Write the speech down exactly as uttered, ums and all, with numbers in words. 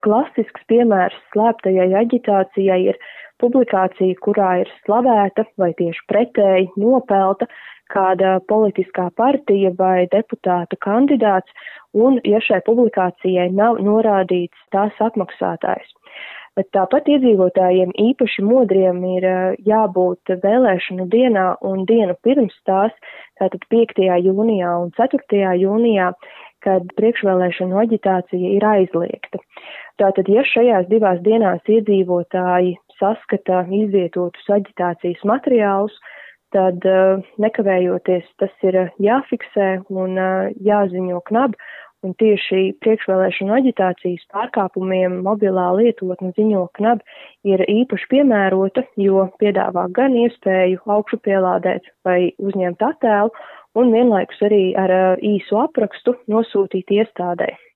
Klasisks piemērs slēptajai aģitācijai ir publikācija, kurā ir slavēta vai tieši pretēji nopelta kāda politiskā partija vai deputāta kandidāts, un ja šai publikācijai nav norādīts tās apmaksātājs. Bet tāpat iedzīvotājiem īpaši modriem ir jābūt vēlēšanu dienā un dienu pirms tās, tātad piektajā jūnijā un ceturtajā jūnijā, kad priekšvēlēšanu aģitācija ir aizliegta. Tātad, ja šajās divās dienās iedzīvotāji saskata izvietotus aģitācijas materiālus, tad nekavējoties tas ir jāfiksē un jāziņo knab. Un tieši priekšvēlēšanu aģitācijas pārkāpumiem mobilā lietotne ziņo knab ir īpaši piemērota, jo piedāvā gan iespēju augšupielādēt vai uzņemt attēlu un vienlaikus arī ar īsu aprakstu nosūtīt iestādē.